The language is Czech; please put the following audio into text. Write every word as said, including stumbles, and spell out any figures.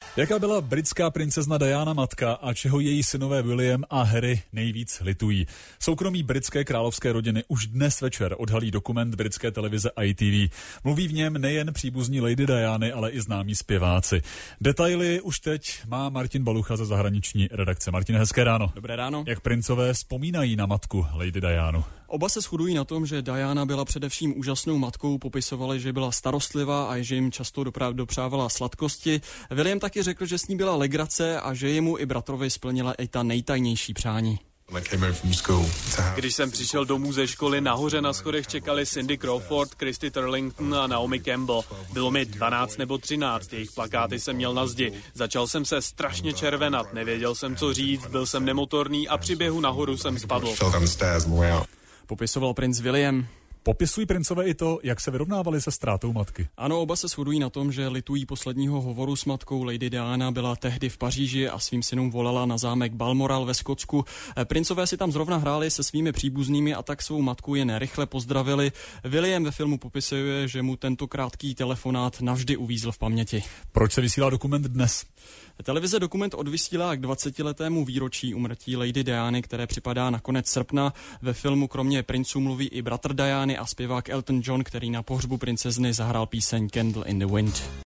Jaká byla britská princezna Diana matka a čeho její synové William a Harry nejvíc litují? Soukromí britské královské rodiny už dnes večer odhalí dokument britské televize I T V. Mluví v něm nejen příbuzní Lady Diany, ale i známí zpěváci. Detaily už teď má Martin Balucha ze zahraniční redakce. Martin, hezké ráno. Dobré ráno. Jak princové vzpomínají na matku Lady Dianu? Oba se shodují na tom, že Diana byla především úžasnou matkou, popisovali, že byla starostlivá a že jim často dopra- dopřávala sladkosti. William taky řekl, že s ní byla legrace a že jemu i bratrovi splnila i ta nejtajnější přání. Když jsem přišel domů ze školy, nahoře na schodech čekali Cindy Crawford, Christy Turlington a Naomi Campbell. Bylo mi dvanáct nebo třináct, jejich plakáty jsem měl na zdi. Začal jsem se strašně červenat, nevěděl jsem, co říct, byl jsem nemotorný a při běhu nahoru jsem spadl. Popisoval princ William. Popisují princové i to, jak se vyrovnávali se ztrátou matky. Ano, oba se shodují na tom, že litují posledního hovoru s matkou. Lady Diana byla tehdy v Paříži a svým synům volala na zámek Balmoral ve Skotsku. Princové si tam zrovna hráli se svými příbuznými a tak svou matku jen rychle pozdravili. William ve filmu popisuje, že mu tento krátký telefonát navždy uvízl v paměti. Proč se vysílá dokument dnes? Televize dokument odvysílá k dvacetiletému výročí úmrtí Lady Diany, které připadá na konec srpna. Ve filmu kromě princů mluví i bratr Diany a zpěvák Elton John, který na pohřbu princezny zahrál píseň Candle in the Wind.